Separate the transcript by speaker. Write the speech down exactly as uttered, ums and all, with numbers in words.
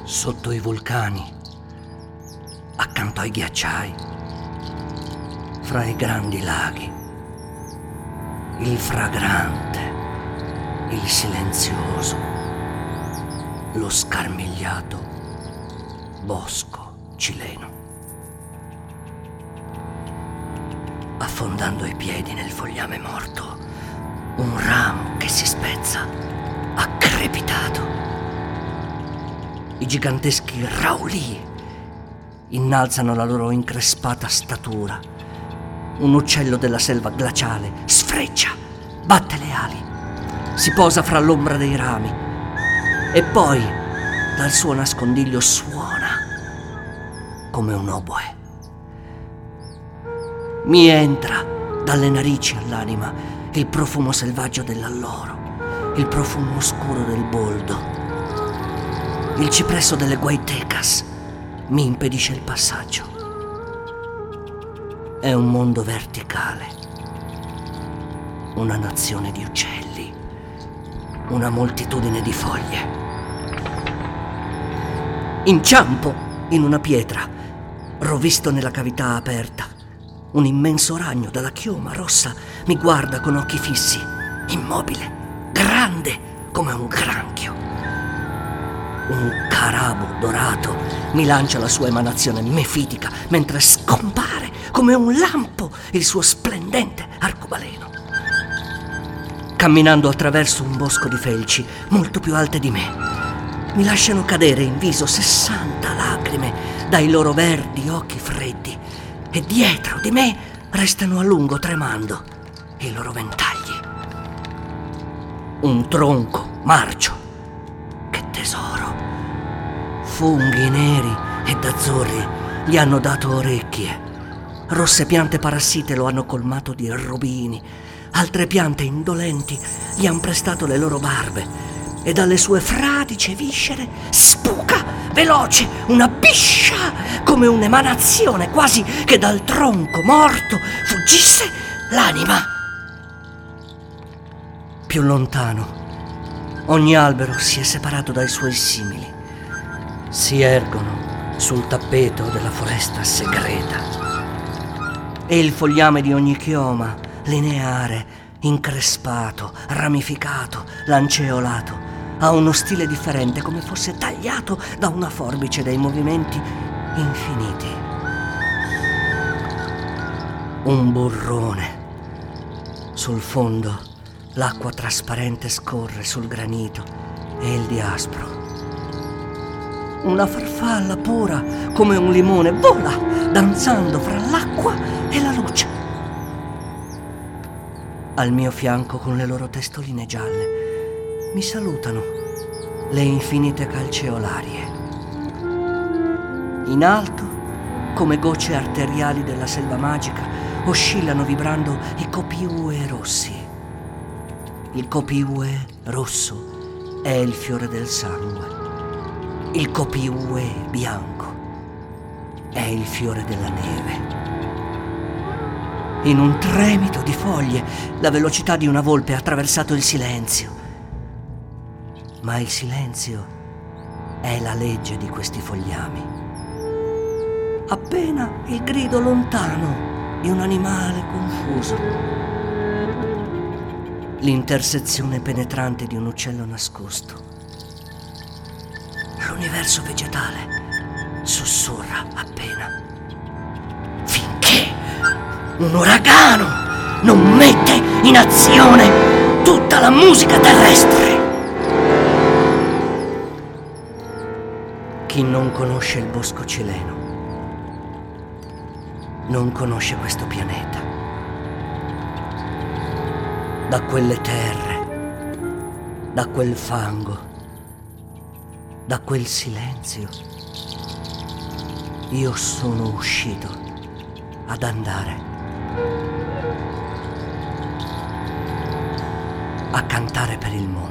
Speaker 1: Sotto i vulcani, accanto ai ghiacciai, fra i grandi laghi, il fragrante, il silenzioso, lo scarmigliato bosco cileno. Affondando i piedi nel fogliame morto, un ramo che si spezza, accrepitato. I giganteschi raulì innalzano la loro increspata statura. Un uccello della selva glaciale sfreccia, batte le ali, si posa fra l'ombra dei rami e poi dal suo nascondiglio suona come un oboe. Mi entra dalle narici all'anima il profumo selvaggio dell'alloro, il profumo oscuro del boldo. Il cipresso delle guaitecas mi impedisce il passaggio. È un mondo verticale, una nazione di uccelli, una moltitudine di foglie. Inciampo in una pietra, rovisto nella cavità aperta. Un immenso ragno dalla chioma rossa mi guarda con occhi fissi, immobile, grande come un granchio. Un carabo dorato mi lancia la sua emanazione mefitica mentre scompare come un lampo il suo splendente arcobaleno. Camminando attraverso un bosco di felci molto più alte di me, mi lasciano cadere in viso sessanta lacrime dai loro verdi occhi freddi e dietro di me restano a lungo tremando i loro ventagli. Un tronco marcio, che tesoro! Funghi neri ed azzurri gli hanno dato orecchie. Rosse piante parassite lo hanno colmato di robini. Altre piante indolenti gli han prestato le loro barbe e dalle sue fradicie viscere spuca veloce una biscia come un'emanazione, quasi che dal tronco morto fuggisse l'anima. Più lontano, ogni albero si è separato dai suoi simili. Si ergono sul tappeto della foresta segreta e il fogliame di ogni chioma, lineare, increspato, ramificato, lanceolato, ha uno stile differente, come fosse tagliato da una forbice dai movimenti infiniti. Un burrone. Sul fondo l'acqua trasparente scorre sul granito e il diaspro. Una farfalla pura come un limone vola danzando fra l'acqua e la luce. Al mio fianco, con le loro testoline gialle, mi salutano le infinite calceolarie. In alto, come gocce arteriali della selva magica, oscillano vibrando i copiue rossi. Il copiue rosso è il fiore del sangue. Il copiue bianco è il fiore della neve. In un tremito di foglie, la velocità di una volpe ha attraversato il silenzio. Ma il silenzio è la legge di questi fogliami. Appena il grido lontano di un animale confuso, l'intersezione penetrante di un uccello nascosto. L'universo vegetale sussurra appena, finché un uragano non mette in azione tutta la musica terrestre. Chi non conosce il bosco cileno non conosce questo pianeta. Da quelle terre, da quel fango, da quel silenzio, io sono uscito ad andare, a cantare per il mondo.